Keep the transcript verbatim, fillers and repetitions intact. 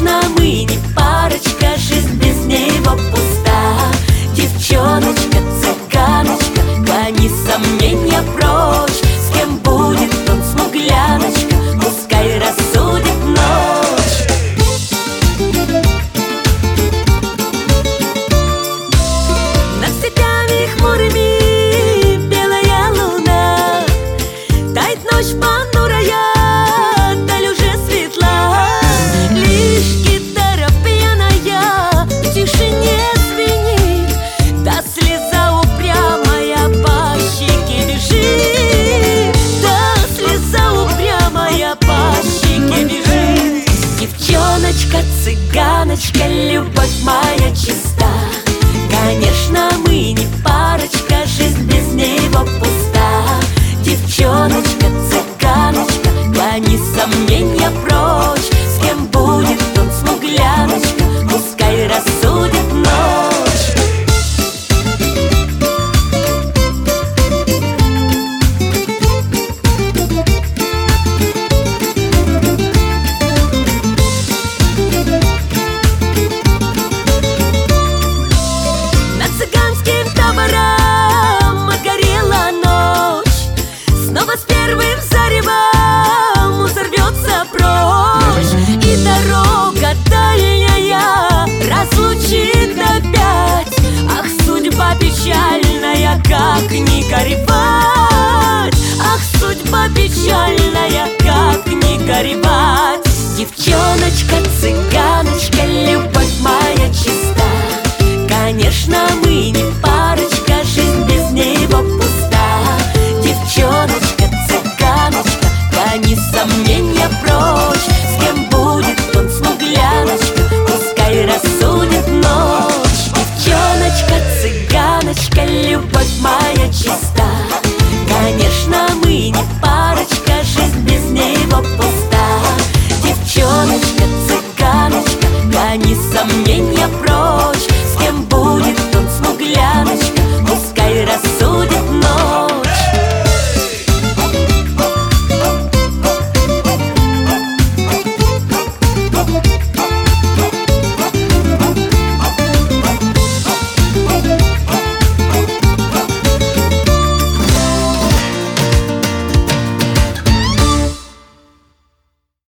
Конечно, мы не парочка, жизнь без него пуста. Девчоночка, цыганочка, гони сомнения прочь. С кем будет он, смугляночка, пускай рассудит ночь. Над степями хмурыми белая луна, тает ночь понурая, даль уже светла. Лишь гитара пьяная в тишине звенит, да слеза упрямая по щеке бежит, да слеза упрямая по щеке бежит. Девчоночка, цыганочка, любовь моя чиста. Конечно, мы не парочка, жизнь без него пуста. Девчоночка, цыганочка, гони сомнения прочь. С кем будет он, смугляночка, пускай рассудит ночь. Над цыганским табором горела ночь, снова с первым заревом взорвется прочь. И дорога дальняя разлучит опять. Ах, судьба печальная, как не горевать! Ах, судьба печальная, как не горевать! Девчоночка, цыганочка, любовь моя чиста. Конечно, мы не парочка, жизнь без него пуста.